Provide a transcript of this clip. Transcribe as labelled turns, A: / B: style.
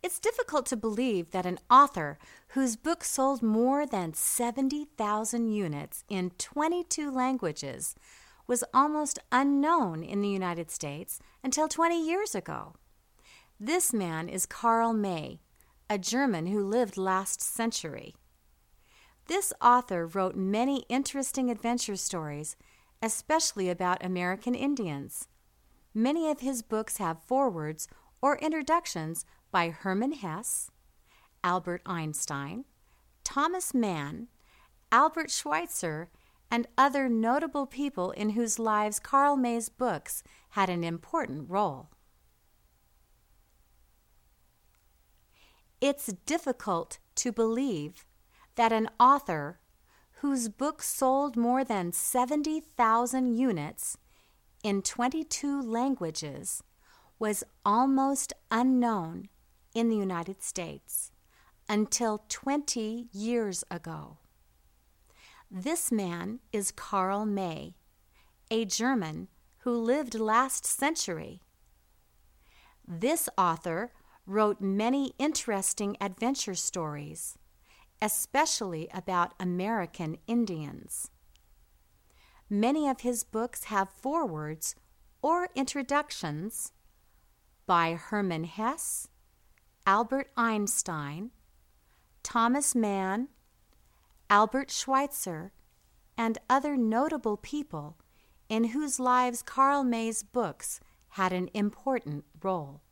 A: It's difficult to believe that an author whose book sold more than 70,000 units in 22 languages was almost unknown in the United States until 20 years ago. This man is Karl May, a German who lived last century. This author wrote many interesting adventure stories, especially about American Indians. Many of his books have forewords or introductions by Hermann Hesse, Albert Einstein, Thomas Mann, Albert Schweitzer, and other notable people in whose lives Karl May's books had an important role. It's difficult to believe that an author whose book sold more than 70,000 units in 22 languages was almost unknown in the United States until 20 years ago. This man is Karl May, a German who lived last century. This author wrote many interesting adventure stories, especially about American Indians. Many of his books have forewords or introductions by Hermann Hesse, Albert Einstein, Thomas Mann, Albert Schweitzer, and other notable people in whose lives Karl May's books had an important role.